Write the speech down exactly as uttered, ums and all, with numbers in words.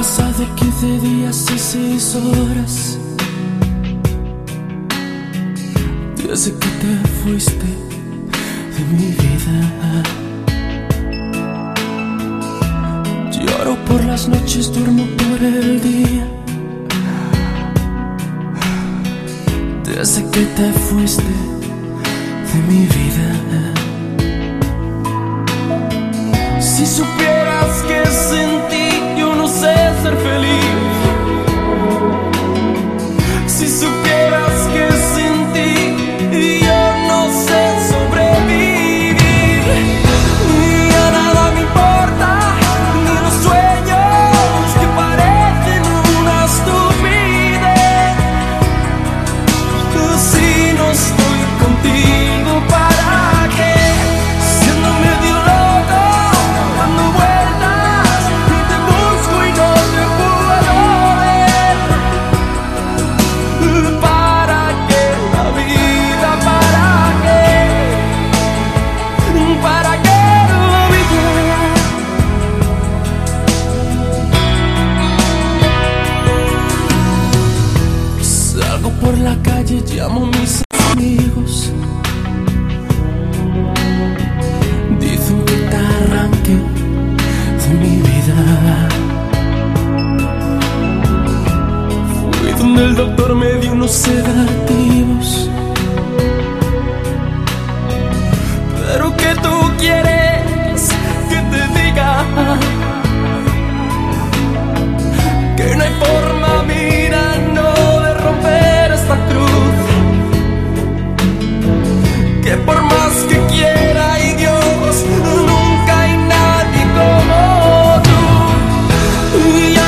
pasado quince días y seis horas desde que te fuiste de mi vida. Lloro por las noches, duermo por el día desde que te fuiste de mi vida. Si supieras que sin ti yo no sé ser feliz, si supieras que sin ti yo no sé sobrevivir, ya nada me importa, ni los sueños que parecen una estupidez. Si no estoy contigo, ¿para qué? Siendo medio loco, dando vueltas, y te busco y no te puedo ver. ¿Para qué la vida? ¿Para qué? ¿Para qué la vida? Salgo por la calle, llamo a mis amigos, dicen que te arranque de mi vida. Fui donde el doctor me dio unos sedativos, pero ¿qué tú quieres que te diga? Que no hay forma, mira, no, de romper esta cruz, que por más que quiera y Dios, nunca hay nadie como tú. Y